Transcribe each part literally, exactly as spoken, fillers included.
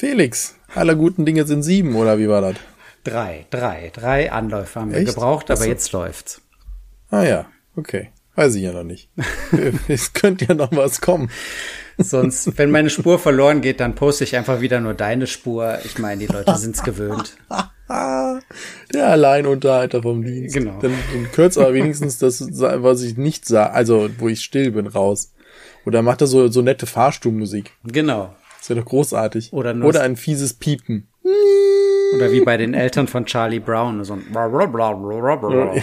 Felix, aller guten Dinge sind sieben, oder wie war das? Drei, drei, drei Anläufe haben wir Echt? gebraucht, aber Achso. jetzt läuft's. Ah ja, okay. Weiß ich ja noch nicht. Es könnte ja noch was kommen. Sonst, wenn meine Spur verloren geht, dann poste ich einfach wieder nur deine Spur. Ich meine, die Leute sind's gewöhnt. Der Alleinunterhalter vom Dienst. Genau. Dann, dann kürzt aber wenigstens das, was ich nicht sage, also wo ich still bin, raus. Oder macht er so, so nette Fahrstuhlmusik. Genau. Das wäre doch großartig. Oder nur Oder ein fieses Piepen. Oder wie bei den Eltern von Charlie Brown. So ein Oder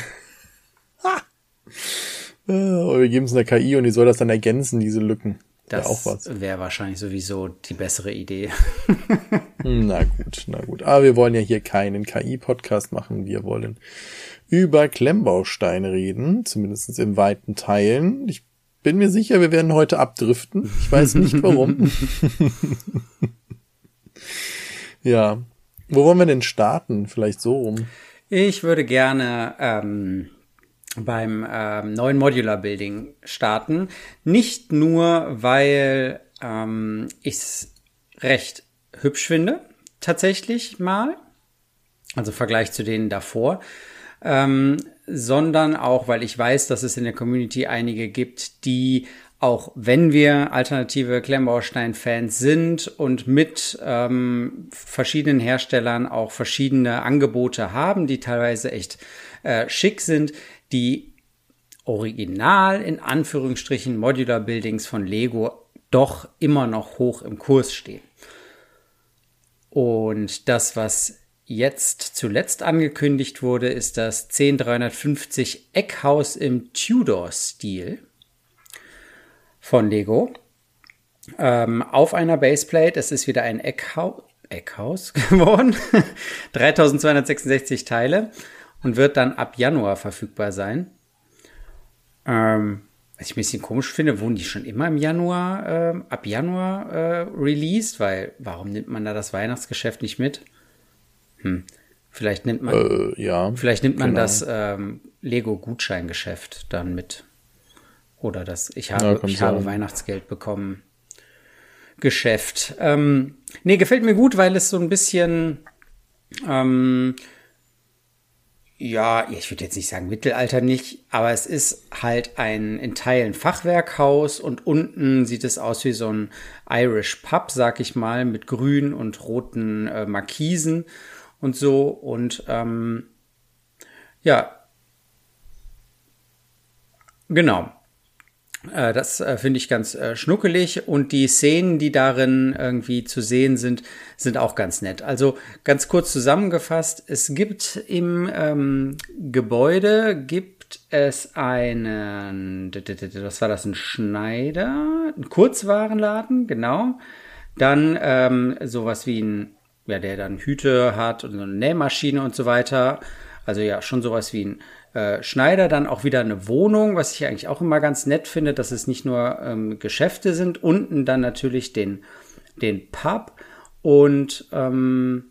wir geben es einer K I und die soll das dann ergänzen, diese Lücken. Das auch was. wäre wahrscheinlich sowieso die bessere Idee. Na gut, na gut. Aber wir wollen ja hier keinen K I-Podcast machen. Wir wollen über Klemmbausteine reden, zumindest in weiten Teilen. Ich bin mir sicher, wir werden heute abdriften. Ich weiß nicht warum. Ja. Wo wollen wir denn starten? Vielleicht so rum. Ich würde gerne ähm, beim ähm, neuen Modular Building starten. Nicht nur, weil ähm, ich es recht hübsch finde, tatsächlich mal, also im Vergleich zu denen davor, ähm, sondern auch, weil ich weiß, dass es in der Community einige gibt, die, auch wenn wir alternative Klemmbaustein-Fans sind und mit ähm, verschiedenen Herstellern auch verschiedene Angebote haben, die teilweise echt äh, schick sind, die original in Anführungsstrichen Modular Buildings von Lego doch immer noch hoch im Kurs stehen. Und das, was jetzt zuletzt angekündigt wurde, ist das zehn dreihundertfünfzig Eckhaus im Tudor-Stil von Lego. Ähm, auf einer Baseplate, es ist wieder ein Eckhaus, Eckhaus geworden, dreitausendzweihundertsechsundsechzig Teile und wird dann ab Januar verfügbar sein. Ähm, was ich ein bisschen komisch finde, wurden die schon immer im Januar, äh, ab Januar äh, released, weil warum nimmt man da das Weihnachtsgeschäft nicht mit? Hm. Vielleicht nimmt man, äh, ja, vielleicht nimmt man genau. das ähm, Lego-Gutscheingeschäft dann mit. Oder das Ich habe, Ja, ich habe sein. Weihnachtsgeld bekommen Geschäft. Ähm, nee, gefällt mir gut, weil es so ein bisschen ähm, ja, ich würde jetzt nicht sagen Mittelalter nicht, aber es ist halt ein in Teilen Fachwerkhaus und unten sieht es aus wie so ein Irish Pub, sag ich mal, mit grün und roten äh, Markisen und so. Und ähm, ja, genau. Äh, das äh, finde ich ganz äh, schnuckelig und die Szenen, die darin irgendwie zu sehen sind, sind auch ganz nett. Also ganz kurz zusammengefasst, es gibt im ähm, Gebäude, gibt es einen, was war das, ein Schneider, ein Kurzwarenladen, genau. Dann ähm, sowas wie ein, ja, der dann Hüte hat und so eine Nähmaschine und so weiter. Also ja, schon sowas wie ein Äh, Schneider, dann auch wieder eine Wohnung, was ich eigentlich auch immer ganz nett finde, dass es nicht nur ähm, Geschäfte sind, unten dann natürlich den, den Pub und ähm,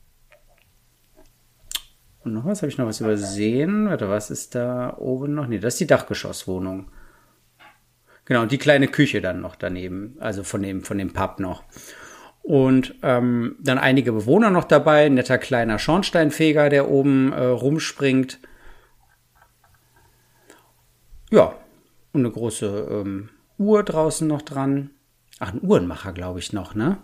und noch was, habe ich noch was übersehen? Warte, was ist da oben noch? Nee, das ist die Dachgeschosswohnung. Genau, und die kleine Küche dann noch daneben, also von dem, von dem Pub noch. Und ähm, dann einige Bewohner noch dabei, ein netter kleiner Schornsteinfeger, der oben äh, rumspringt. Ja, und eine große ähm, Uhr draußen noch dran. Ach, ein Uhrenmacher, glaube ich, noch, ne?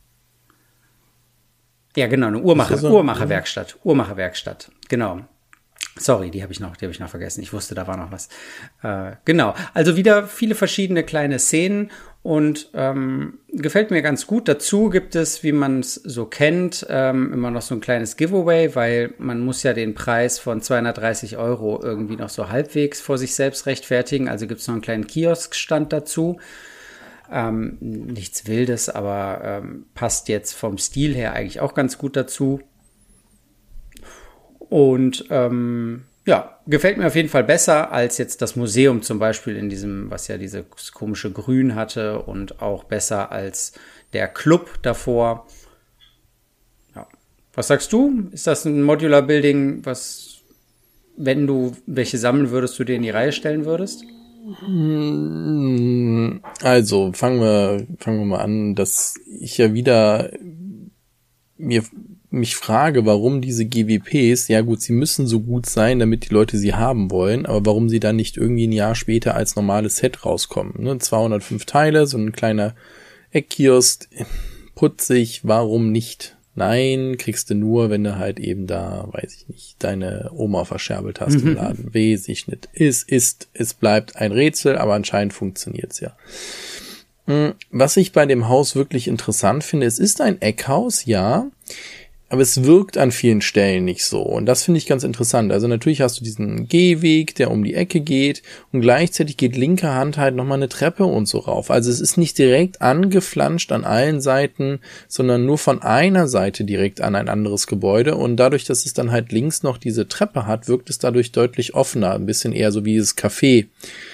Ja, genau, eine Uhrmacher, so? Uhrmacherwerkstatt. Uhrmacherwerkstatt, genau. Sorry, die habe ich noch, die habe ich noch vergessen. Ich wusste, da war noch was. Äh, genau, also wieder viele verschiedene kleine Szenen und ähm, gefällt mir ganz gut. Dazu gibt es, wie man es so kennt, ähm, immer noch so ein kleines Giveaway, weil man muss ja den Preis von zweihundertdreißig Euro irgendwie noch so halbwegs vor sich selbst rechtfertigen. Also gibt es noch einen kleinen Kioskstand dazu. Ähm, nichts Wildes, aber ähm, passt jetzt vom Stil her eigentlich auch ganz gut dazu. Und ähm, ja, gefällt mir auf jeden Fall besser als jetzt das Museum zum Beispiel in diesem, was ja dieses komische Grün hatte und auch besser als der Club davor. Ja. Was sagst du? Ist das ein Modular Building, was, wenn du welche sammeln würdest, du dir in die Reihe stellen würdest? Also, fangen wir, fangen wir mal an, dass ich ja wieder mir mich frage, warum diese G W Ps, ja gut, sie müssen so gut sein, damit die Leute sie haben wollen, aber warum sie dann nicht irgendwie ein Jahr später als normales Set rauskommen. Ne? zweihundertfünf Teile, so ein kleiner Eckkiosk, putzig, warum nicht? Nein, kriegst du nur, wenn du halt eben da, weiß ich nicht, deine Oma verscherbelt hast im Laden. Weiß ich nicht. Es ist, es bleibt ein Rätsel, aber anscheinend funktioniert's ja. Was ich bei dem Haus wirklich interessant finde, es ist ein Eckhaus, ja, aber es wirkt an vielen Stellen nicht so. Und das finde ich ganz interessant. Also natürlich hast du diesen Gehweg, der um die Ecke geht, und gleichzeitig geht linker Hand halt nochmal eine Treppe und so rauf. Also es ist nicht direkt angeflanscht an allen Seiten, sondern nur von einer Seite direkt an ein anderes Gebäude. Und dadurch, dass es dann halt links noch diese Treppe hat, wirkt es dadurch deutlich offener. Ein bisschen eher so wie dieses Café.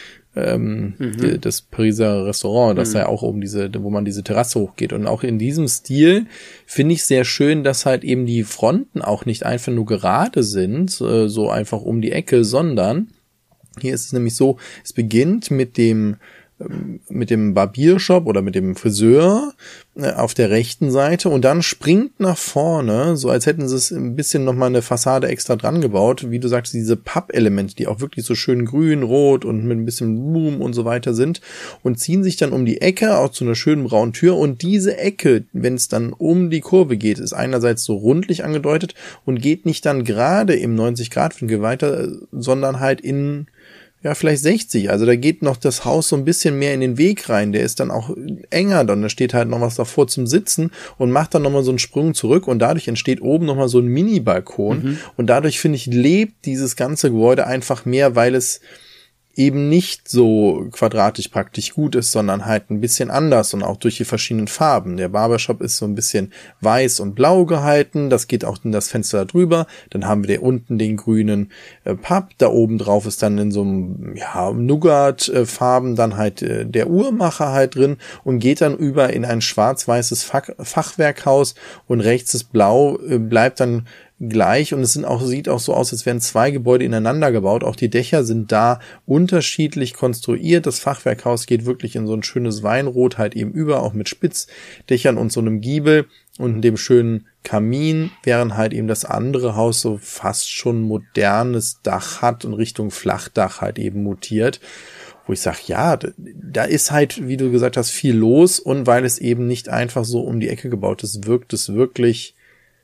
Ähm, mhm. das Pariser Restaurant, das mhm. ja auch oben diese, wo man diese Terrasse hochgeht. Und auch in diesem Stil finde ich sehr schön, dass halt eben die Fronten auch nicht einfach nur gerade sind, äh, so einfach um die Ecke, sondern hier ist es nämlich so, es beginnt mit dem mit dem Barbiershop oder mit dem Friseur auf der rechten Seite und dann springt nach vorne, so als hätten sie es ein bisschen nochmal eine Fassade extra dran gebaut, wie du sagst, diese Pappelemente, die auch wirklich so schön grün, rot und mit ein bisschen Blumen und so weiter sind und ziehen sich dann um die Ecke, auch zu einer schönen braunen Tür, und diese Ecke, wenn es dann um die Kurve geht, ist einerseits so rundlich angedeutet und geht nicht dann gerade im neunzig Grad Winkel weiter, sondern halt in ja, vielleicht sechzig. Also da geht noch das Haus so ein bisschen mehr in den Weg rein. Der ist dann auch enger. Dann da steht halt noch was davor zum Sitzen und macht dann nochmal so einen Sprung zurück. Und dadurch entsteht oben nochmal so ein Mini-Balkon. Mhm. Und dadurch, finde ich, lebt dieses ganze Gebäude einfach mehr, weil es eben nicht so quadratisch praktisch gut ist, sondern halt ein bisschen anders und auch durch die verschiedenen Farben. Der Barbershop ist so ein bisschen weiß und blau gehalten, das geht auch in das Fenster da drüber. Dann haben wir da unten den grünen äh, Papp, da oben drauf ist dann in so einem ja, Nougat-Farben dann halt äh, der Uhrmacher halt drin und geht dann über in ein schwarz-weißes Fach- Fachwerkhaus und rechts ist blau, äh, bleibt dann gleich, und es sind auch, sieht auch so aus, als wären zwei Gebäude ineinander gebaut. Auch die Dächer sind da unterschiedlich konstruiert. Das Fachwerkhaus geht wirklich in so ein schönes Weinrot halt eben über, auch mit Spitzdächern und so einem Giebel und dem schönen Kamin, während halt eben das andere Haus so fast schon modernes Dach hat und Richtung Flachdach halt eben mutiert. Wo ich sage, ja, da ist halt, wie du gesagt hast, viel los, und weil es eben nicht einfach so um die Ecke gebaut ist, wirkt es wirklich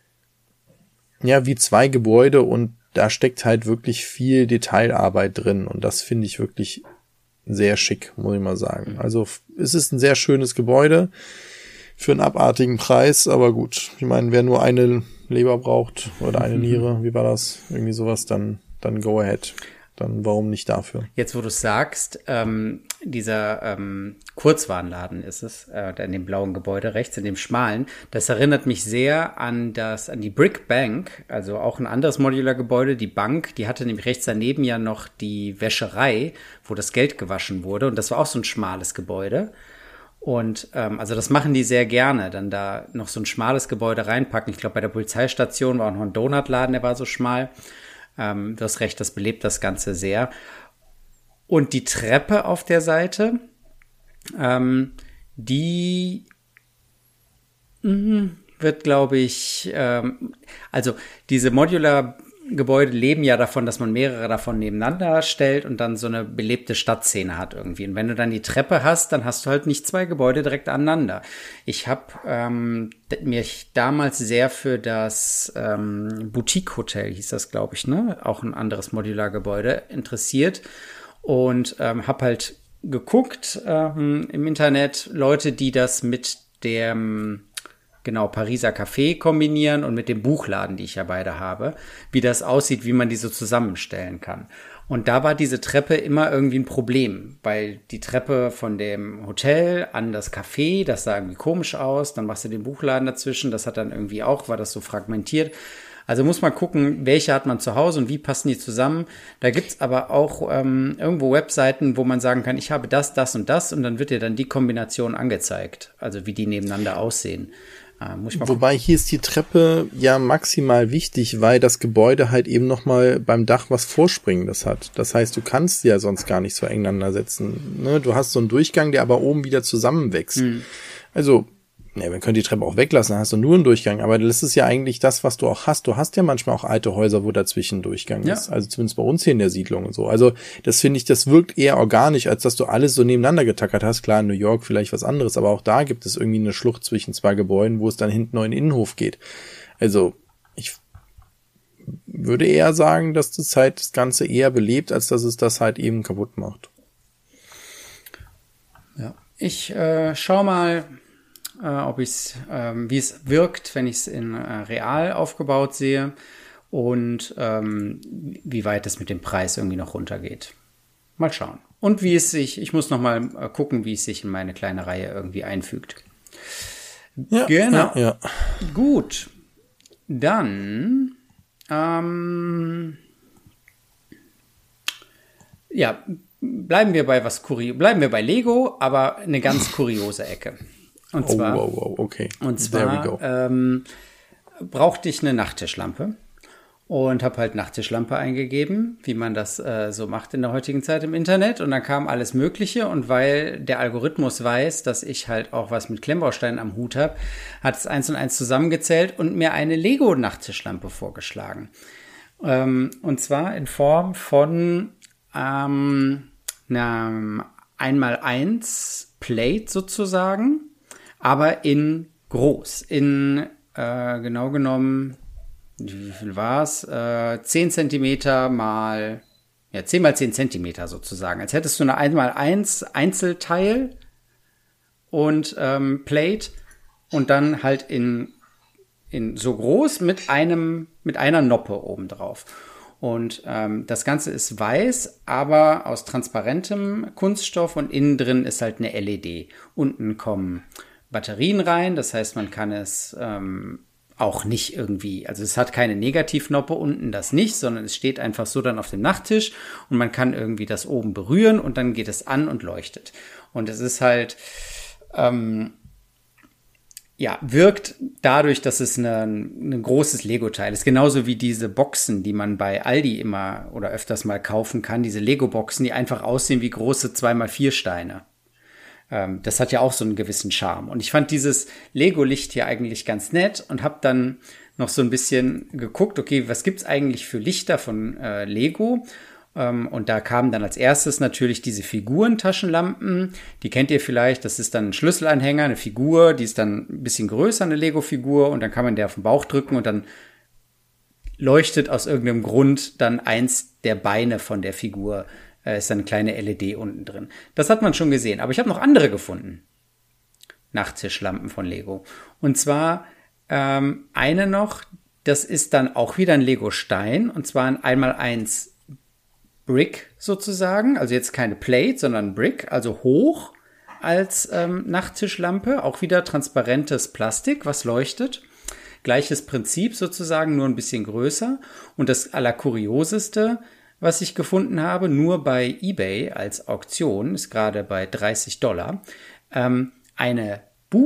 ja, wie zwei Gebäude, und da steckt halt wirklich viel Detailarbeit drin, und das finde ich wirklich sehr schick, muss ich mal sagen. Also es ist ein sehr schönes Gebäude für einen abartigen Preis, aber gut, ich meine, wer nur eine Leber braucht oder eine Niere, wie war das? Irgendwie sowas, dann dann go ahead. Dann warum nicht dafür? Jetzt, wo du es sagst, ähm, dieser ähm, Kurzwarenladen ist es, äh, in dem blauen Gebäude rechts, in dem schmalen, das erinnert mich sehr an das, an die Brick Bank, also auch ein anderes Modular-Gebäude. Die Bank, die hatte nämlich rechts daneben ja noch die Wäscherei, wo das Geld gewaschen wurde, und das war auch so ein schmales Gebäude. Und ähm, also das machen die sehr gerne, dann da noch so ein schmales Gebäude reinpacken. Ich glaube, bei der Polizeistation war auch noch ein Donutladen, der war so schmal. Ähm, du hast recht, das belebt das Ganze sehr. Und die Treppe auf der Seite, ähm, die mh, wird, glaube ich, ähm, also diese Modular-Gebäude leben ja davon, dass man mehrere davon nebeneinander stellt und dann so eine belebte Stadtszene hat irgendwie. Und wenn du dann die Treppe hast, dann hast du halt nicht zwei Gebäude direkt aneinander. Ich habe ähm, mich damals sehr für das ähm, Boutique-Hotel, hieß das, glaube ich, ne, auch ein anderes Modular-Gebäude, interessiert, und ähm, habe halt geguckt ähm, im Internet, Leute, die das mit dem genau Pariser Café kombinieren und mit dem Buchladen, die ich ja beide habe, wie das aussieht, wie man die so zusammenstellen kann. Und da war diese Treppe immer irgendwie ein Problem, weil die Treppe von dem Hotel an das Café, das sah irgendwie komisch aus, dann machst du den Buchladen dazwischen, das hat dann irgendwie auch, war das so fragmentiert. Also muss man gucken, welche hat man zu Hause und wie passen die zusammen. Da gibt's aber auch ähm, irgendwo Webseiten, wo man sagen kann, ich habe das, das und das, und dann wird dir dann die Kombination angezeigt, also wie die nebeneinander aussehen. Äh, muss ich mal Wobei gucken. Hier ist die Treppe ja maximal wichtig, weil das Gebäude halt eben nochmal beim Dach was Vorspringendes hat. Das heißt, du kannst ja sonst gar nicht so einander setzen. Ne? Du hast so einen Durchgang, der aber oben wieder zusammenwächst. Hm. Also Ja, man könnte die Treppe auch weglassen, dann hast du nur einen Durchgang. Aber das ist ja eigentlich das, was du auch hast. Du hast ja manchmal auch alte Häuser, wo dazwischen Durchgang ja. ist. Also zumindest bei uns hier in der Siedlung und so. Also das finde ich, das wirkt eher organisch, als dass du alles so nebeneinander getackert hast. Klar, in New York vielleicht was anderes, aber auch da gibt es irgendwie eine Schlucht zwischen zwei Gebäuden, wo es dann hinten noch in den Innenhof geht. Also ich würde eher sagen, dass das halt das Ganze eher belebt, als dass es das halt eben kaputt macht. Ja, ich äh, schau mal, äh, ob ich's, ähm, wie es wirkt, wenn ich es in äh, real aufgebaut sehe und ähm, wie weit es mit dem Preis irgendwie noch runtergeht. Mal schauen. Und wie es sich, ich muss noch mal äh, gucken, wie es sich in meine kleine Reihe irgendwie einfügt. Ja, genau. Ja, ja. Gut. Dann, ähm, ja, bleiben wir bei was Kurio, bleiben wir bei Lego, aber eine ganz kuriose Ecke. Und zwar, oh, wow, wow, okay. Und zwar ähm, brauchte ich eine Nachttischlampe und habe halt Nachttischlampe eingegeben, wie man das äh, so macht in der heutigen Zeit im Internet. Und dann kam alles Mögliche. Und weil der Algorithmus weiß, dass ich halt auch was mit Klemmbausteinen am Hut habe, hat es eins und eins zusammengezählt und mir eine Lego-Nachttischlampe vorgeschlagen. Ähm, und zwar in Form von ähm, einer eins mal eins Plate sozusagen, aber in groß, in äh, genau genommen, wie viel war es? Äh, zehn Zentimeter mal, ja, zehn mal zehn Zentimeter sozusagen. Als hättest du eine eins mal eins Einzelteil und ähm, Plate und dann halt in, in so groß mit einem, mit einer Noppe obendrauf. Und ähm, das Ganze ist weiß, aber aus transparentem Kunststoff und innen drin ist halt eine L E D. Unten kommen Batterien rein, das heißt, man kann es ähm, auch nicht irgendwie, also es hat keine Negativnoppe unten, das nicht, sondern es steht einfach so dann auf dem Nachttisch und man kann irgendwie das oben berühren und dann geht es an und leuchtet. Und es ist halt, ähm, ja, wirkt dadurch, dass es ein, ein großes Lego-Teil ist. Genauso wie diese Boxen, die man bei Aldi immer oder öfters mal kaufen kann, diese Lego-Boxen, die einfach aussehen wie große zwei mal vier Steine. Ähm, das hat ja auch so einen gewissen Charme. Und ich fand dieses Lego-Licht hier eigentlich ganz nett und habe dann noch so ein bisschen geguckt, okay, was gibt's eigentlich für Lichter von äh, Lego? Und da kamen dann als erstes natürlich diese Figurentaschenlampen. Die kennt ihr vielleicht, das ist dann ein Schlüsselanhänger, eine Figur, die ist dann ein bisschen größer, eine Lego-Figur. Und dann kann man der auf den Bauch drücken und dann leuchtet aus irgendeinem Grund dann eins der Beine von der Figur. Äh, ist dann eine kleine L E D unten drin. Das hat man schon gesehen. Aber ich habe noch andere gefunden. Nachttischlampen von Lego. Und zwar ähm, eine noch, das ist dann auch wieder ein Lego-Stein. Und zwar ein eins mal eins Brick sozusagen, also jetzt keine Plate, sondern Brick, also hoch als ähm, Nachttischlampe, auch wieder transparentes Plastik, was leuchtet. Gleiches Prinzip sozusagen, nur ein bisschen größer. Und das Allerkurioseste, was ich gefunden habe, nur bei eBay als Auktion, ist gerade bei dreißig Dollar, ähm, eine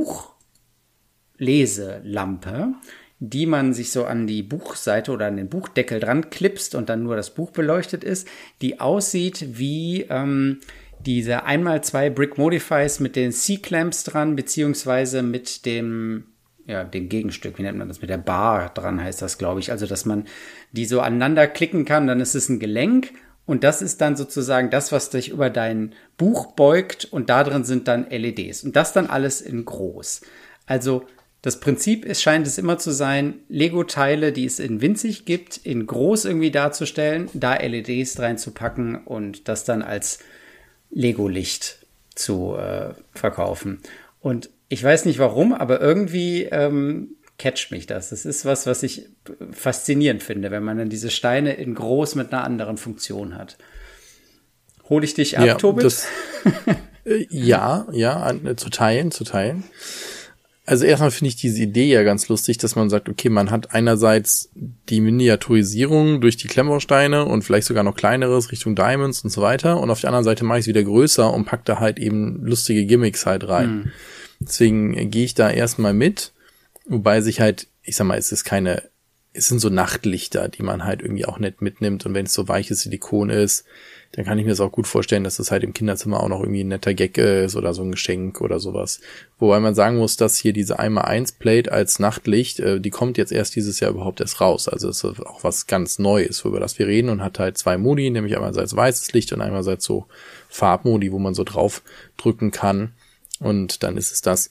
Buchleselampe, die man sich so an die Buchseite oder an den Buchdeckel dran klipst und dann nur das Buch beleuchtet ist, die aussieht wie ähm, diese eins mal zwei Brick Modifies mit den C-Clamps dran, beziehungsweise mit dem, ja, dem Gegenstück, wie nennt man das, mit der Bar dran heißt das, glaube ich. Also, dass man die so aneinander klicken kann, dann ist es ein Gelenk und das ist dann sozusagen das, was dich über dein Buch beugt und da drin sind dann L E Ds und das dann alles in groß. Also, das Prinzip ist, scheint es immer zu sein, Lego-Teile, die es in winzig gibt, in groß irgendwie darzustellen, da L E Ds reinzupacken und das dann als Lego-Licht zu äh, verkaufen. Und ich weiß nicht warum, aber irgendwie ähm, catcht mich das. Das ist was, was ich faszinierend finde, wenn man dann diese Steine in groß mit einer anderen Funktion hat. Hol ich dich ab, ja, Tobit? Das, äh, ja, ja, an, äh, zu teilen, zu teilen. Also erstmal finde ich diese Idee ja ganz lustig, dass man sagt, okay, man hat einerseits die Miniaturisierung durch die Klemmbausteine und vielleicht sogar noch kleineres Richtung Diamonds und so weiter und auf der anderen Seite mache ich es wieder größer und pack da halt eben lustige Gimmicks halt rein. Mhm. Deswegen gehe ich da erstmal mit, wobei sich halt, ich sag mal, es ist keine es sind so Nachtlichter, die man halt irgendwie auch nett mitnimmt. Und wenn es so weiches Silikon ist, dann kann ich mir das auch gut vorstellen, dass das halt im Kinderzimmer auch noch irgendwie ein netter Gag ist oder so ein Geschenk oder sowas. Wobei man sagen muss, dass hier diese eins mal eins Plate als Nachtlicht, äh, die kommt jetzt erst dieses Jahr überhaupt erst raus. Also es ist auch was ganz Neues, über das wir reden, und hat halt zwei Modi, nämlich einerseits weißes Licht und einerseits so Farbmodi, wo man so drauf drücken kann. Und dann ist es das.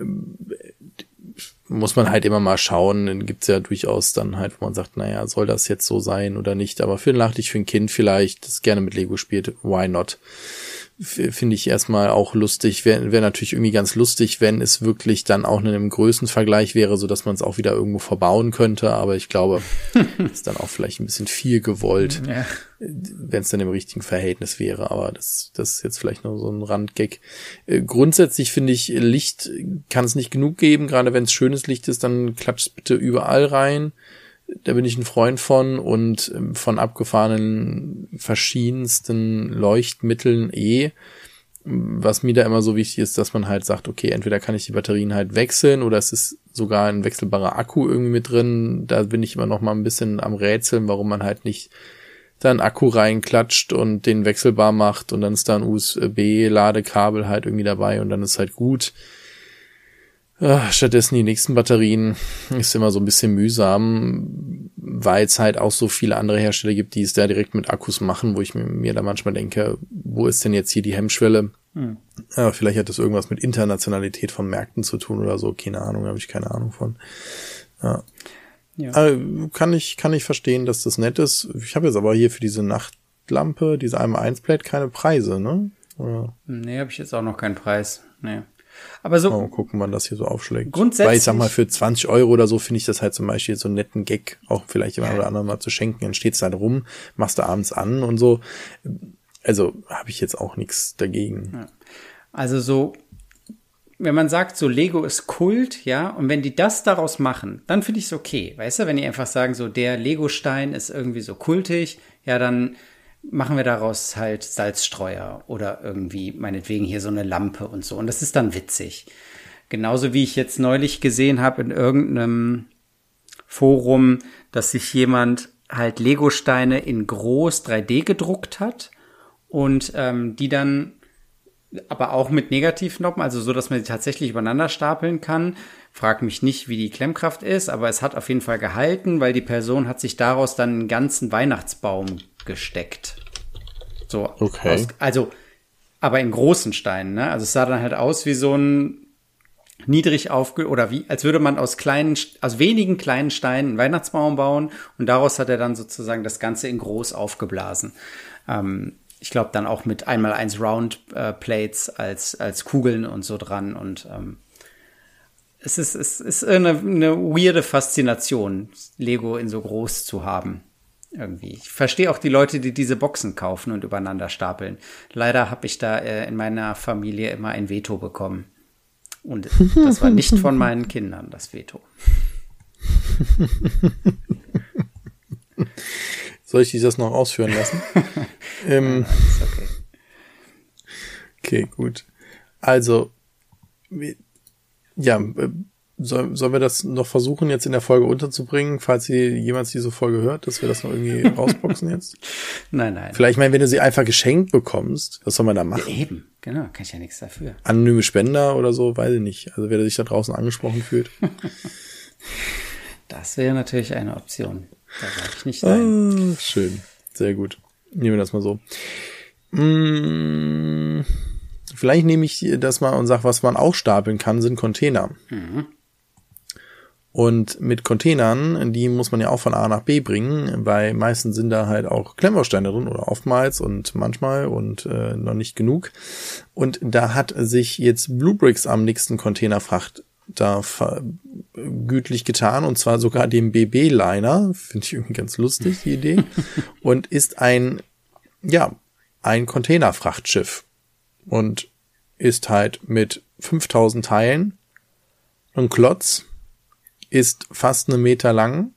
Muss man halt immer mal schauen, dann gibt's ja durchaus dann halt, wo man sagt, naja, soll das jetzt so sein oder nicht, aber für ein Nachtlicht, für ein Kind vielleicht, das gerne mit Lego spielt, why not? F- Finde ich erstmal auch lustig, wäre wär natürlich irgendwie ganz lustig, wenn es wirklich dann auch in einem Größenvergleich wäre, so dass man es auch wieder irgendwo verbauen könnte, aber ich glaube, ist dann auch vielleicht ein bisschen viel gewollt, ja. Wenn es dann im richtigen Verhältnis wäre, aber das, das ist jetzt vielleicht nur so ein Randgag. Äh, grundsätzlich finde ich, Licht kann es nicht genug geben, gerade wenn es schönes Licht ist, dann klatscht es bitte überall rein. Da bin ich ein Freund von, und von abgefahrenen verschiedensten Leuchtmitteln eh. Was mir da immer so wichtig ist, dass man halt sagt, okay, entweder kann ich die Batterien halt wechseln oder es ist sogar ein wechselbarer Akku irgendwie mit drin. Da bin ich immer noch mal ein bisschen am Rätseln, warum man halt nicht da einen Akku reinklatscht und den wechselbar macht und dann ist da ein U S B-Ladekabel halt irgendwie dabei und dann ist halt gut. Ja, stattdessen die nächsten Batterien ist immer so ein bisschen mühsam, weil es halt auch so viele andere Hersteller gibt, die es da direkt mit Akkus machen, wo ich mir, mir da manchmal denke, wo ist denn jetzt hier die Hemmschwelle? Hm. Ja, vielleicht hat das irgendwas mit Internationalität von Märkten zu tun oder so, keine Ahnung, habe ich keine Ahnung von. Ja. Ja. Also kann ich kann ich verstehen, dass das nett ist. Ich habe jetzt aber hier für diese Nachtlampe, diese eins mal eins Plate, keine Preise, ne? Oder? Nee, habe ich jetzt auch noch keinen Preis. Nee. Aber so. Mal gucken, wann das hier so aufschlägt. Grundsätzlich. Weil ich sag mal, für zwanzig Euro oder so finde ich das halt zum Beispiel so einen netten Gag, auch vielleicht jemand ja. oder anderen mal zu schenken. Dann steht's halt rum, machst du abends an und so. Also habe ich jetzt auch nichts dagegen. Ja. Also so, wenn man sagt, so Lego ist Kult, ja, und wenn die das daraus machen, dann finde ich es okay. Weißt du, wenn die einfach sagen, so der Lego-Stein ist irgendwie so kultig, ja, dann machen wir daraus halt Salzstreuer oder irgendwie meinetwegen hier so eine Lampe und so. Und das ist dann witzig. Genauso wie ich jetzt neulich gesehen habe in irgendeinem Forum, dass sich jemand halt Lego-Steine in groß drei D gedruckt hat und ähm, die dann aber auch mit Negativnoppen, also so, dass man sie tatsächlich übereinander stapeln kann. Frag mich nicht, wie die Klemmkraft ist, aber es hat auf jeden Fall gehalten, weil die Person hat sich daraus dann einen ganzen Weihnachtsbaum gesteckt. So, okay. Aus, also, aber in großen Steinen, ne? Also es sah dann halt aus wie so ein niedrig aufge, oder wie, als würde man aus kleinen, aus wenigen kleinen Steinen einen Weihnachtsbaum bauen und daraus hat er dann sozusagen das Ganze in groß aufgeblasen. Ähm, ich glaube dann auch mit einmal eins Round äh, Plates als, als Kugeln und so dran und ähm, es ist, es ist eine, eine weirde Faszination, Lego in so groß zu haben. Irgendwie. Ich verstehe auch die Leute, die diese Boxen kaufen und übereinander stapeln. Leider habe ich da äh, in meiner Familie immer ein Veto bekommen. Und das war nicht von meinen Kindern, das Veto. Soll ich dich das noch ausführen lassen? ähm, Nein, ist okay. Okay, gut. Also, ja, soll, sollen wir das noch versuchen, jetzt in der Folge unterzubringen, falls sie jemals diese Folge hört, dass wir das noch irgendwie rausboxen jetzt? Nein, nein. Vielleicht, ich meine, wenn du sie einfach geschenkt bekommst, was soll man da machen? Ja, eben, genau, kann ich ja nichts dafür. Anonyme Spender oder so, weiß ich nicht. Also wer sich da draußen angesprochen fühlt. Das wäre natürlich eine Option. Da sage ich nicht nein. Ah, schön, sehr gut. Nehmen wir das mal so. Hm, vielleicht nehme ich das mal und sage, was man auch stapeln kann, sind Container. Mhm. Und mit Containern, die muss man ja auch von A nach B bringen, weil meistens sind da halt auch Klemmbausteine drin oder oftmals und manchmal und äh, noch nicht genug. Und da hat sich jetzt Bluebricks am nächsten Containerfracht da gütlich getan, und zwar sogar dem B B-Liner, finde ich irgendwie ganz lustig, die Idee, und ist ein, ja, ein Containerfrachtschiff und ist halt mit fünftausend Teilen ein Klotz, ist fast einen Meter lang.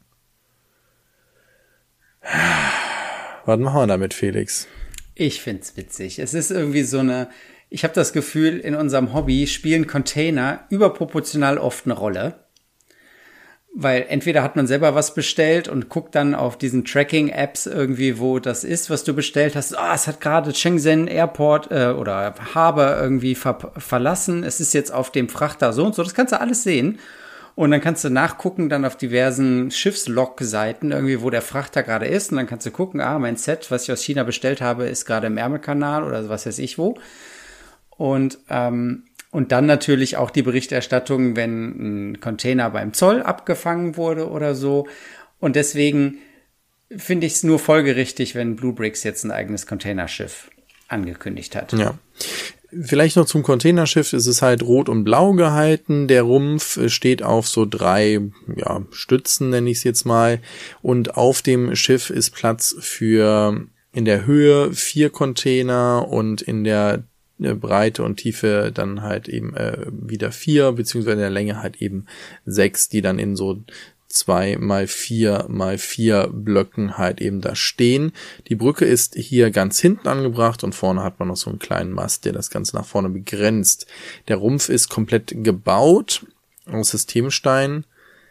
Was machen wir damit, Felix? Ich find's witzig. Es ist irgendwie so eine, ich habe das Gefühl, in unserem Hobby spielen Container überproportional oft eine Rolle. Weil entweder hat man selber was bestellt und guckt dann auf diesen Tracking-Apps irgendwie, wo das ist, was du bestellt hast. Ah, es hat gerade Shenzhen Airport äh, oder Harbor irgendwie ver- verlassen. Es ist jetzt auf dem Frachter so und so. Das kannst du alles sehen. Und dann kannst du nachgucken dann auf diversen Schiffslog-Seiten irgendwie, wo der Frachter gerade ist. Und dann kannst du gucken, ah, mein Set, was ich aus China bestellt habe, ist gerade im Ärmelkanal oder was weiß ich wo. Und ähm, Und dann natürlich auch die Berichterstattung, wenn ein Container beim Zoll abgefangen wurde oder so. Und deswegen finde ich es nur folgerichtig, wenn Bluebricks jetzt ein eigenes Containerschiff angekündigt hat. Ja. Vielleicht noch zum Containerschiff. Es ist halt rot und blau gehalten. Der Rumpf steht auf so drei ja, Stützen, nenne ich es jetzt mal. Und auf dem Schiff ist Platz für in der Höhe vier Container und in der Breite und Tiefe dann halt eben äh, wieder vier, beziehungsweise in der Länge halt eben sechs, die dann in so zwei mal vier mal vier Blöcken halt eben da stehen. Die Brücke ist hier ganz hinten angebracht und vorne hat man noch so einen kleinen Mast, der das Ganze nach vorne begrenzt. Der Rumpf ist komplett gebaut aus Systemstein.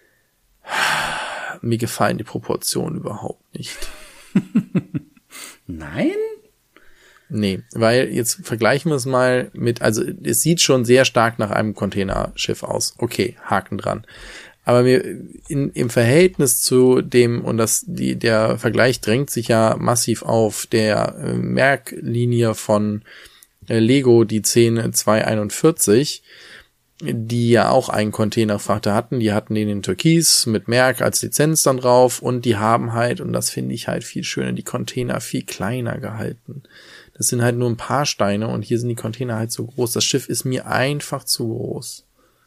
Mir gefallen die Proportionen überhaupt nicht. Nein? Nee, weil jetzt vergleichen wir es mal mit, also es sieht schon sehr stark nach einem Containerschiff aus. Okay, Haken dran. Aber mir in, im Verhältnis zu dem, und das die der Vergleich drängt sich ja massiv auf, der äh, Mercklinie von äh, Lego, die zehn zwei einundvierzig, die ja auch einen Containerfrachter hatten, die hatten den in Türkis mit Merck als Lizenz dann drauf und die haben halt, und das finde ich halt viel schöner, die Container viel kleiner gehalten. Das sind halt nur ein paar Steine und hier sind die Container halt so groß. Das Schiff ist mir einfach zu groß.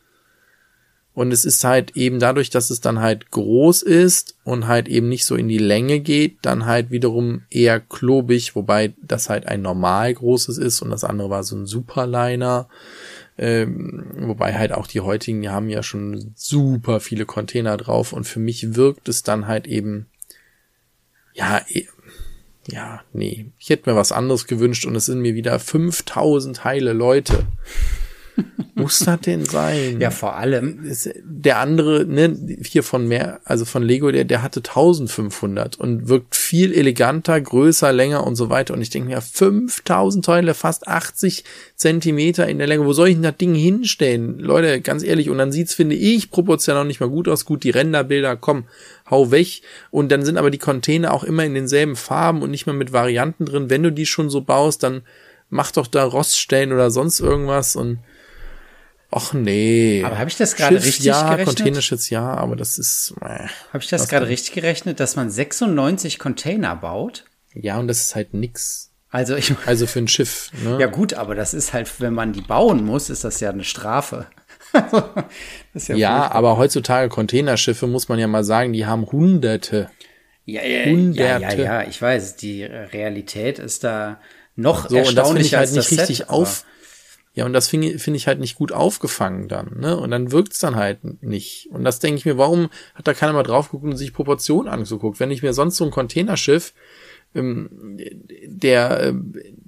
Und es ist halt eben dadurch, dass es dann halt groß ist und halt eben nicht so in die Länge geht, dann halt wiederum eher klobig, wobei das halt ein normal großes ist und das andere war so ein Superliner. Ähm, wobei halt auch die heutigen, die haben ja schon super viele Container drauf und für mich wirkt es dann halt eben, ja, ja, nee, ich hätte mir was anderes gewünscht und es sind mir wieder fünftausend heile Leute. Muss das denn sein? Ja, vor allem. Der andere, ne, hier von mehr, also von Lego, der, der hatte eintausendfünfhundert und wirkt viel eleganter, größer, länger und so weiter. Und ich denke mir, fünftausend Teile, fast achtzig Zentimeter in der Länge. Wo soll ich denn das Ding hinstellen? Leute, ganz ehrlich. Und dann sieht's, finde ich, proportional nicht mal gut aus. Gut, die Renderbilder, komm, hau weg. Und dann sind aber die Container auch immer in denselben Farben und nicht mal mit Varianten drin. Wenn du die schon so baust, dann mach doch da Roststellen oder sonst irgendwas und ach nee. Aber habe ich das gerade richtig ja, gerechnet? Containerschiff ja, aber das ist äh, Habe ich das gerade richtig gerechnet, dass man sechsundneunzig Container baut? Ja, und das ist halt nix. Also ich Also für ein Schiff, ne? Ja gut, aber das ist halt, wenn man die bauen muss, ist das ja eine Strafe. das ist ja ja, aber heutzutage Containerschiffe, muss man ja mal sagen, die haben Hunderte. Ja, ja, Hunderte. ja, ja, ja, ich weiß, die Realität ist da noch so, erstaunlicher und das ich halt als nicht das richtig Set, auf. Ja, und das finde find ich halt nicht gut aufgefangen dann, ne? Und dann wirkt's dann halt nicht. Und das denke ich mir, warum hat da keiner mal drauf geguckt und sich Proportionen angeguckt? Wenn ich mir sonst so ein Containerschiff, ähm, der, äh,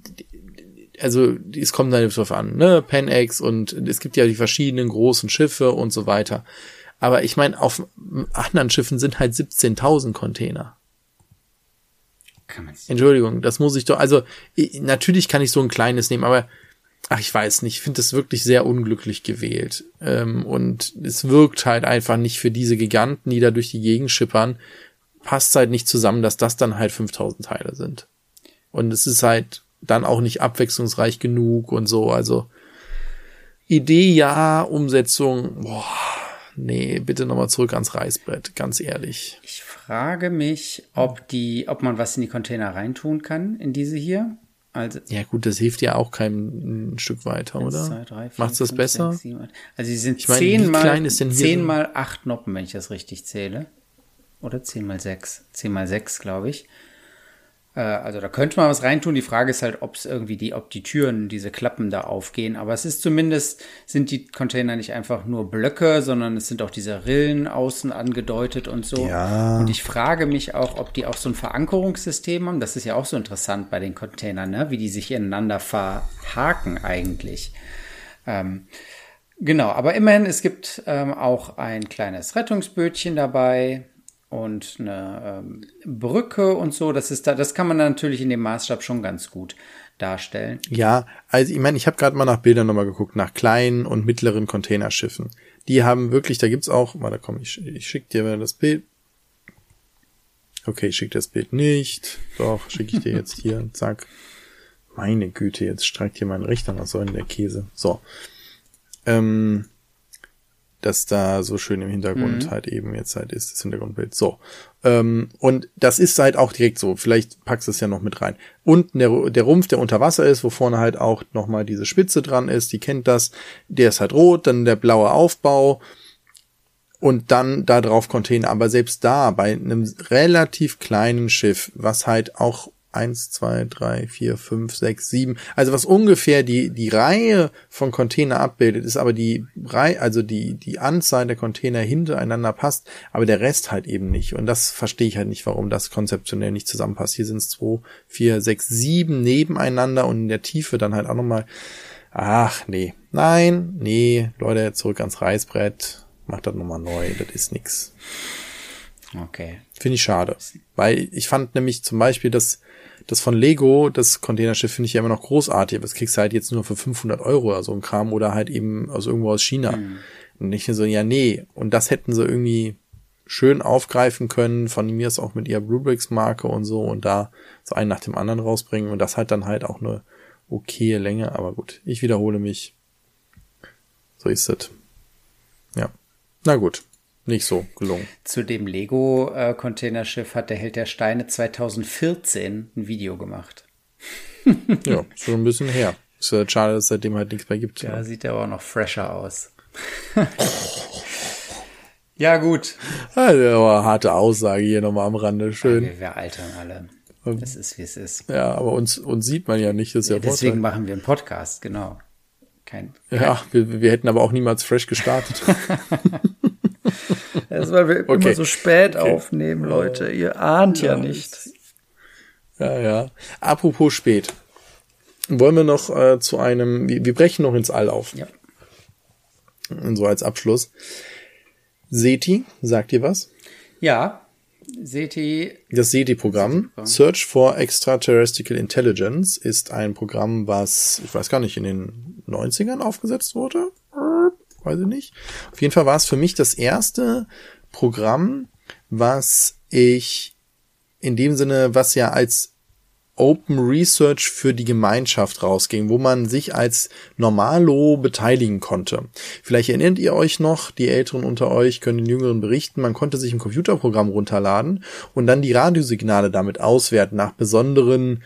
also es kommt dann drauf an, ne? Pan-Ex und es gibt ja die verschiedenen großen Schiffe und so weiter. Aber ich meine, auf anderen Schiffen sind halt siebzehntausend Container. Kann man's. Entschuldigung, das muss ich doch, also ich, natürlich kann ich so ein kleines nehmen, aber ach, ich weiß nicht, ich finde das wirklich sehr unglücklich gewählt. Ähm, und es wirkt halt einfach nicht für diese Giganten, die da durch die Gegend schippern, passt halt nicht zusammen, dass das dann halt fünftausend Teile sind. Und es ist halt dann auch nicht abwechslungsreich genug und so, also Idee ja, Umsetzung, boah, nee, bitte nochmal zurück ans Reißbrett, ganz ehrlich. Ich frage mich, ob die, ob man was in die Container reintun kann, in diese hier. Also, ja gut, das hilft ja auch kein ein Stück weiter, eins, oder? zwei, drei, vier, Macht's das fünf, besser? sechs, sieben, acht. Also die sind Ich meine, zehn wie mal, klein ist denn hier zehn so- mal acht Noppen, wenn ich das richtig zähle. Oder zehn mal sechs. zehn mal sechs, glaube ich. Äh, also da könnte man was reintun. Die Frage ist halt, ob es irgendwie die, ob die Türen, diese Klappen da aufgehen. Aber es ist zumindest, sind die Container nicht einfach nur Blöcke, sondern es sind auch diese Rillen außen angedeutet und so. Ja. Und ich frage mich auch, ob die auch so ein Verankerungssystem haben. Das ist ja auch so interessant bei den Containern, ne? Wie die sich ineinander verhaken eigentlich. Ähm, Genau, aber immerhin, es gibt ähm, auch ein kleines Rettungsbötchen dabei und eine ähm, Brücke und so. Das ist da, das kann man natürlich in dem Maßstab schon ganz gut darstellen. Ja, also ich meine, ich habe gerade mal nach Bildern nochmal geguckt, nach kleinen und mittleren Containerschiffen. Die haben wirklich, da gibt's auch, warte komm, ich, ich schick dir mal das Bild. Okay, ich schick dir das Bild nicht. Doch, schicke ich dir jetzt hier, zack. Meine Güte, jetzt streikt hier mein Rechner, was soll denn der Käse? So. Ähm, dass da so schön im Hintergrund mhm. halt eben jetzt halt ist, das Hintergrundbild. So. Ähm, und das ist halt auch direkt so. Vielleicht packst du es ja noch mit rein. Unten der, der Rumpf, der unter Wasser ist, wo vorne halt auch nochmal diese Spitze dran ist, die kennt das. Der ist halt rot, dann der blaue Aufbau und dann da drauf Container. Aber selbst da, bei einem relativ kleinen Schiff, was halt auch eins, zwei, drei, vier, fünf, sechs, sieben. Also was ungefähr die die Reihe von Container abbildet, ist aber die Reihe, also die die Anzahl der Container hintereinander passt, aber der Rest halt eben nicht. Und das verstehe ich halt nicht, warum das konzeptionell nicht zusammenpasst. Hier sind es zwei, vier, sechs, sieben nebeneinander und in der Tiefe dann halt auch nochmal. Ach nee, nein, nee, Leute, zurück ans Reißbrett, macht das nochmal neu, das ist nix. Okay. Finde ich schade, weil ich fand nämlich zum Beispiel das Das von Lego, das Containerschiff, finde ich ja immer noch großartig, aber das kriegst du halt jetzt nur für fünfhundert Euro oder so ein Kram oder halt eben aus irgendwo aus China. Mhm. Und ich so, ja, nee. Und das hätten sie irgendwie schön aufgreifen können, von mir ist auch mit ihrer Bluebricks-Marke und so und da so einen nach dem anderen rausbringen und das hat dann halt auch eine okaye Länge, aber gut, ich wiederhole mich. So ist es. Ja. Na gut. Nicht so gelungen. Zu dem Lego-Containerschiff hat der Held der Steine zweitausendvierzehn ein Video gemacht. Ja, schon ein bisschen her. Ist ja schade, dass es seitdem halt nichts mehr gibt. Ja, ja. Sieht aber auch noch fresher aus. Ja, gut. Also, aber harte Aussage hier nochmal am Rande. Schön. Ja, wir, wir altern alle. Es ist, wie es ist. Ja, aber uns, uns sieht man ja nicht. Das ist ja, ja deswegen Vorteil. Machen wir einen Podcast, genau. Kein, kein ja, wir, wir hätten aber auch niemals fresh gestartet. Das ist, weil wir okay. immer so spät okay. aufnehmen, Leute. Ihr ahnt ja, ja nicht. Ja, ja. Apropos spät. Wollen wir noch äh, zu einem, wir, wir brechen noch ins All auf. Ja. Und so als Abschluss. SETI, sagt ihr was? Ja. SETI. Das SETI-Programm, Search for Extraterrestrial Intelligence, ist ein Programm, was, ich weiß gar nicht, in den neunzigern aufgesetzt wurde. Weiß ich nicht. Auf jeden Fall war es für mich das erste Programm, was ich in dem Sinne, was ja als Open Research für die Gemeinschaft rausging, wo man sich als Normalo beteiligen konnte. Vielleicht erinnert ihr euch noch, die Älteren unter euch können den Jüngeren berichten, man konnte sich ein Computerprogramm runterladen und dann die Radiosignale damit auswerten nach besonderen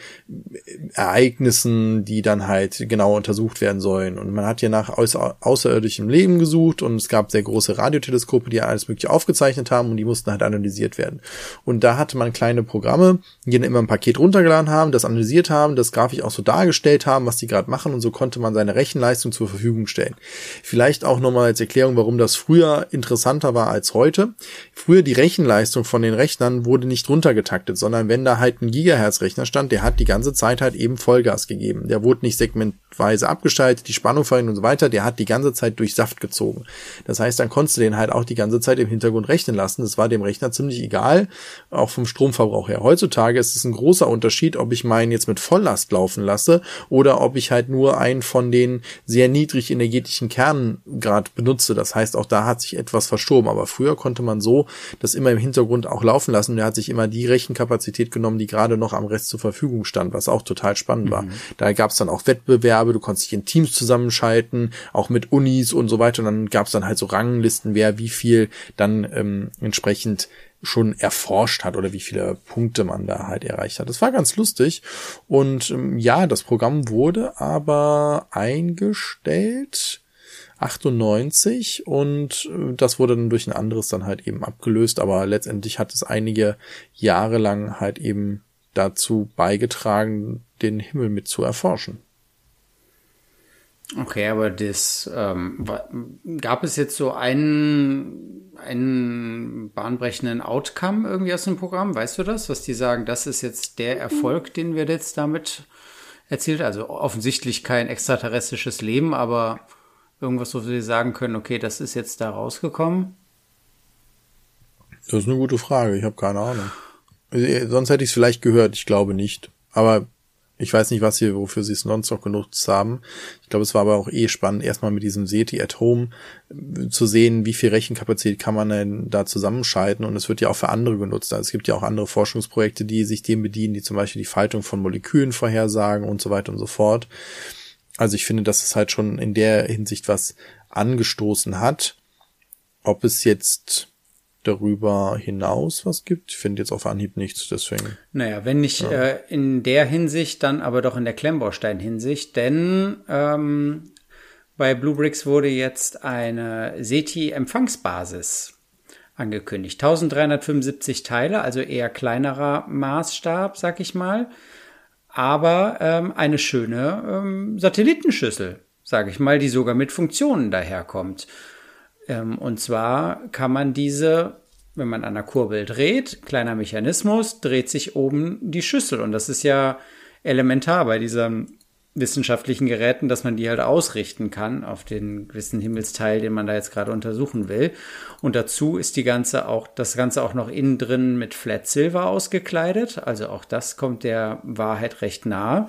Ereignissen, die dann halt genau untersucht werden sollen. Und man hat ja nach außer- außerirdischem Leben gesucht und es gab sehr große Radioteleskope, die alles Mögliche aufgezeichnet haben und die mussten halt analysiert werden. Und da hatte man kleine Programme, die dann immer ein Paket runtergeladen haben, das analysiert haben, das grafisch auch so dargestellt haben, was die gerade machen und so konnte man seine Rechenleistung zur Verfügung stellen. Vielleicht auch nochmal als Erklärung, warum das früher interessanter war als heute. Früher die Rechenleistung von den Rechnern wurde nicht runtergetaktet, sondern wenn da halt ein Gigahertz-Rechner stand, der hat die ganze Zeit halt eben Vollgas gegeben. Der wurde nicht segmentweise abgeschaltet, die Spannung verringert und so weiter, der hat die ganze Zeit durch Saft gezogen. Das heißt, dann konntest du den halt auch die ganze Zeit im Hintergrund rechnen lassen. Das war dem Rechner ziemlich egal, auch vom Stromverbrauch her. Heutzutage ist es ein großer Unterschied, ob ich meinen jetzt mit Volllast laufen lasse oder ob ich halt nur einen von den sehr niedrig energetischen Kernen gerade benutze. Das heißt, auch da hat sich etwas verschoben. Aber früher konnte man so das immer im Hintergrund auch laufen lassen. Und er hat sich immer die Rechenkapazität genommen, die gerade noch am Rest zur Verfügung stand, was auch total spannend war. Mhm. Da gab es dann auch Wettbewerbe, du konntest dich in Teams zusammenschalten, auch mit Unis und so weiter. Und dann gab es dann halt so Ranglisten, wer wie viel dann ähm, entsprechend schon erforscht hat oder wie viele Punkte man da halt erreicht hat. Das war ganz lustig und ähm, ja, das Programm wurde aber eingestellt achtundneunzig und äh, das wurde dann durch ein anderes dann halt eben abgelöst, aber letztendlich hat es einige Jahre lang halt eben dazu beigetragen, den Himmel mit zu erforschen. Okay, aber das ähm, gab es jetzt so einen, einen bahnbrechenden Outcome irgendwie aus dem Programm? Weißt du das? Was die sagen, das ist jetzt der Erfolg, den wir jetzt damit erzielt? Also offensichtlich kein extraterrestrisches Leben, aber Irgendwas, wo Sie sagen können, okay, das ist jetzt da rausgekommen? Das ist eine gute Frage, ich habe keine Ahnung. Sonst hätte ich es vielleicht gehört, ich glaube nicht. Aber ich weiß nicht, was sie, wofür sie es sonst noch genutzt haben. Ich glaube, es war aber auch eh spannend, erstmal mit diesem SETI at Home zu sehen, wie viel Rechenkapazität kann man denn da zusammenschalten. Und es wird ja auch für andere genutzt. Also es gibt ja auch andere Forschungsprojekte, die sich dem bedienen, die zum Beispiel die Faltung von Molekülen vorhersagen und so weiter und so fort. Also ich finde, dass es halt schon in der Hinsicht was angestoßen hat. Ob es jetzt darüber hinaus was gibt, ich finde jetzt auf Anhieb nichts, deswegen. Naja, wenn nicht ja. äh, in der Hinsicht, dann aber doch in der Klemmbaustein-Hinsicht, denn ähm, bei Bluebricks wurde jetzt eine SETI-Empfangsbasis angekündigt. dreizehnhundertfünfundsiebzig Teile, also eher kleinerer Maßstab, sag ich mal, aber ähm, eine schöne ähm, Satellitenschüssel, sage ich mal, die sogar mit Funktionen daherkommt. Und zwar kann man diese, wenn man an der Kurbel dreht, kleiner Mechanismus, dreht sich oben die Schüssel. Und das ist ja elementar bei diesen wissenschaftlichen Geräten, dass man die halt ausrichten kann auf den gewissen Himmelsteil, den man da jetzt gerade untersuchen will. Und dazu ist die ganze auch, das Ganze auch noch innen drin mit Flat Silver ausgekleidet. Also auch das kommt der Wahrheit recht nahe.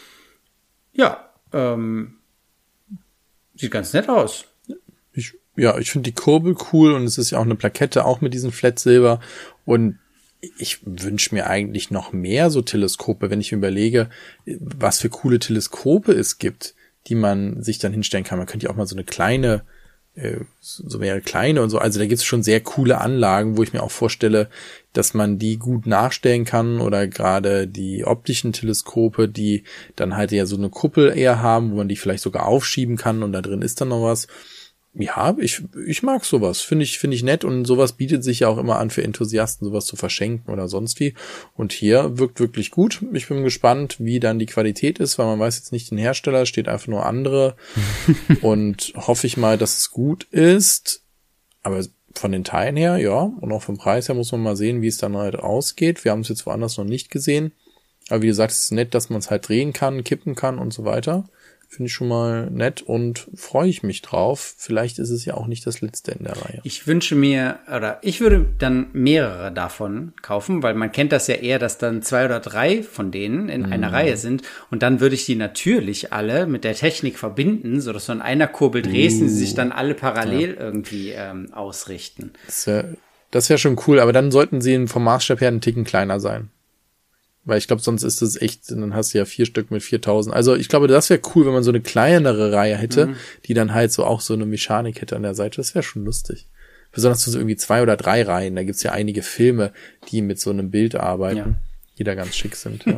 Ja, ähm, sieht ganz nett aus. Ich Ja, ich finde die Kurbel cool und es ist ja auch eine Plakette, auch mit diesem Flat Silver. Und ich wünsche mir eigentlich noch mehr so Teleskope, wenn ich mir überlege, was für coole Teleskope es gibt, die man sich dann hinstellen kann. Man könnte ja auch mal so eine kleine, äh, so mehrere kleine und so. Also da gibt es schon sehr coole Anlagen, wo ich mir auch vorstelle, dass man die gut nachstellen kann, oder gerade die optischen Teleskope, die dann halt ja so eine Kuppel eher haben, wo man die vielleicht sogar aufschieben kann und da drin ist dann noch was. Ja, ich ich mag sowas, finde ich finde ich nett, und sowas bietet sich ja auch immer an für Enthusiasten, sowas zu verschenken oder sonst wie. Und hier wirkt wirklich gut. Ich bin gespannt, wie dann die Qualität ist, weil man weiß jetzt nicht den Hersteller, steht einfach nur andere. Und hoffe ich mal, dass es gut ist. Aber von den Teilen her, ja, und auch vom Preis her muss man mal sehen, wie es dann halt ausgeht. Wir haben es jetzt woanders noch nicht gesehen. Aber wie gesagt, es ist nett, dass man es halt drehen kann, kippen kann und so weiter. Finde ich schon mal nett und freue ich mich drauf. Vielleicht ist es ja auch nicht das letzte in der Reihe. Ich wünsche mir, oder ich würde dann mehrere davon kaufen, weil man kennt das ja eher, dass dann zwei oder drei von denen in mm. einer Reihe sind. Und dann würde ich die natürlich alle mit der Technik verbinden, sodass du an einer Kurbel drehst uh. und sie sich dann alle parallel ja. irgendwie ähm, ausrichten. Das wäre das wär schon cool, aber dann sollten sie vom Maßstab her einen Ticken kleiner sein. Weil ich glaube, sonst ist es echt, dann hast du ja vier Stück mit viertausend. Also ich glaube, das wäre cool, wenn man so eine kleinere Reihe hätte, mhm. die dann halt so auch so eine Mechanik hätte an der Seite. Das wäre schon lustig. Besonders so irgendwie zwei oder drei Reihen. Da gibt's ja einige Filme, die mit so einem Bild arbeiten, ja. die da ganz schick sind. Ja.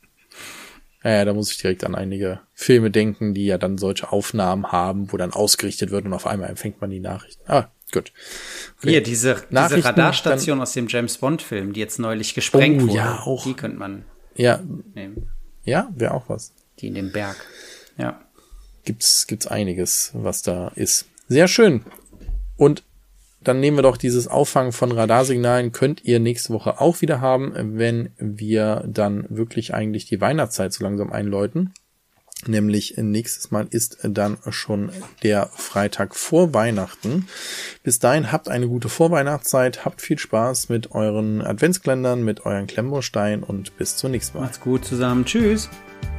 ja, ja, da muss ich direkt an einige Filme denken, die ja dann solche Aufnahmen haben, wo dann ausgerichtet wird und auf einmal empfängt man die Nachrichten. Ah, gut. Okay. Hier, diese, diese Radarstation dann aus dem James-Bond-Film, die jetzt neulich gesprengt oh, wurde, ja, auch. die könnte man ja. nehmen. Ja, wäre auch was. Die in dem Berg. Ja. Gibt's, gibt's einiges, was da ist. Sehr schön. Und dann nehmen wir doch dieses Auffangen von Radarsignalen, könnt ihr nächste Woche auch wieder haben, wenn wir dann wirklich eigentlich die Weihnachtszeit so langsam einläuten. Nämlich nächstes Mal ist dann schon der Freitag vor Weihnachten. Bis dahin habt eine gute Vorweihnachtszeit, habt viel Spaß mit euren Adventskalendern, mit euren Klemmbausteinen und bis zum nächsten Mal. Macht's gut zusammen. Tschüss.